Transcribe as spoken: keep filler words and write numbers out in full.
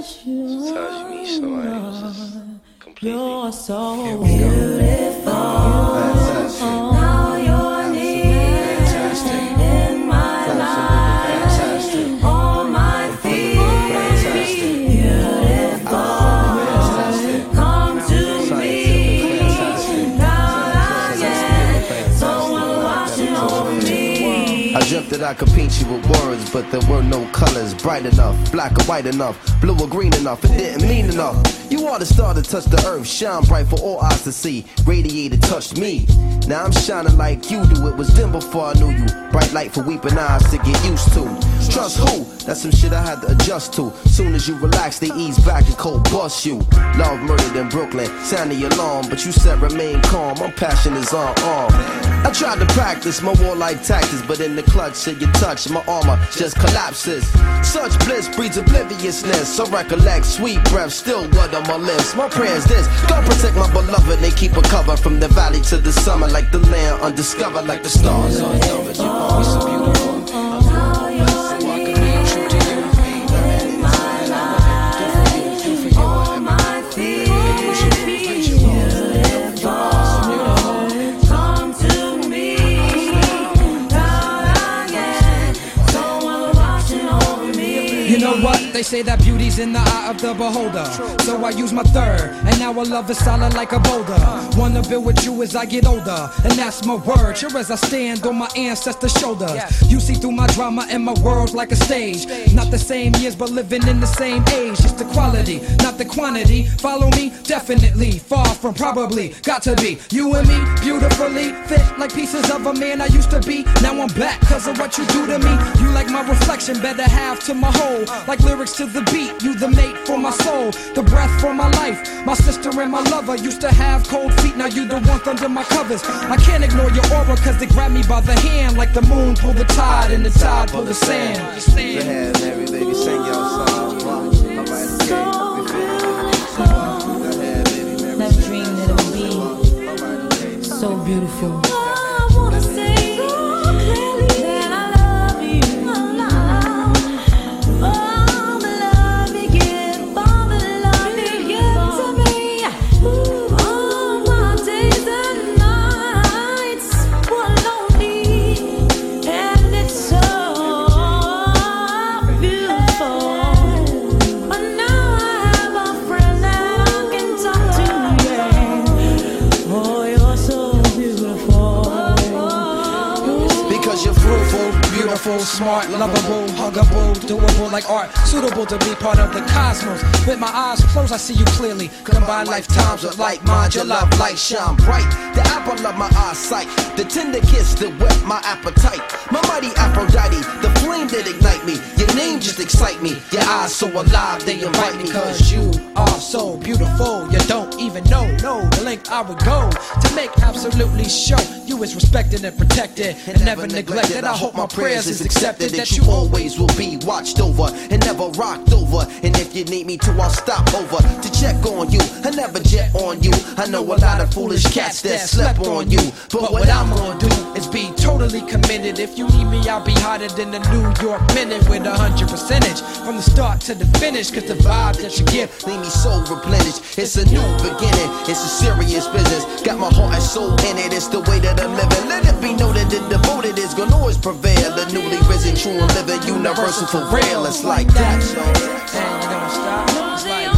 Sometimes you meet somebody who's just completely. You're so beautiful. Now you're near in my life. All my fears, beautiful. Come to me. God, I am. Someone watching over me. I dreamt that I could paint you with words, but there were no colors bright enough, black or white enough, blue or green enough. It didn't mean enough. You are the star that touched the earth, shine bright for all eyes to see. Radiated, touched me. Now I'm shining like you do. It was dim before I knew you. Bright light for weeping eyes to get used to. Trust who? That's some shit I had to adjust to. Soon as you relax, they ease back and cold bust you. Love murdered in Brooklyn, sound the alarm, but you said remain calm. My passion is on arm. I tried to practice my warlike tactics, but in the clutch of your touch, my armor just collapses. Such bliss breeds obliviousness. I recollect sweet breath, still word on my lips. My prayer's this: God protect my beloved. They keep a cover from the valley to the summer, like the land undiscovered, like the stars uncovered. You always so beautiful. You know what? They say that beauty's in the eye of the beholder. So I use my third, and now I love is solid like a boulder. Wanna build with you as I get older, and that's my word. Sure as I stand on my ancestors' shoulders. You see through my drama and my world like a stage. Not the same years, but living in the same age. It's the quality, not the quantity. Follow me, definitely. Far from probably, got to be. You and me, beautifully fit like pieces of a man I used to be. Now I'm back cause of what you do to me. You like my reflection, better half to my whole. Like lyrics to the beat, you the mate for my soul, the breath for my life. My sister and my lover used to have cold feet, now you the one under my covers. I can't ignore your aura cause they grab me by the hand. Like the moon pull the tide and the tide pull the sand. Go ahead, Mary, baby, sing your song. That dream that it'll be so beautiful. Beautiful, smart, lovable, huggable, doable like art, suitable to be part of the cosmos. With my eyes closed, I see you clearly. Combine lifetimes with like mind, your love light shine bright. The apple of my eyesight, the tender kiss that whet my appetite. My mighty Aphrodite, the flame that ignite me. Your name just excite me. Your eyes so alive, they invite me. Cause you are so beautiful, you don't even know, know the length I would go to make absolutely sure you is respected and protected and never neglected. I hope my prayers is accepted, that you always will be watched over and never rocked over. And if you need me to, I'll stop over to check on you. I never jet on you. I know a lot of foolish cats that slept on you, but what I'm gonna do is be totally committed. If you need me, I'll be hotter than the New York Minute with a hundred percentage from the start to the finish. Cause the vibe that you give leave me so replenished. It's a new beginning, it's a serious business. Got my heart and soul in it, it's the way that I'm living. Let it be noted that devoted is gonna always prevail. The newly risen, true and living, universal for real. It's like that, so. And you don't stop. It's like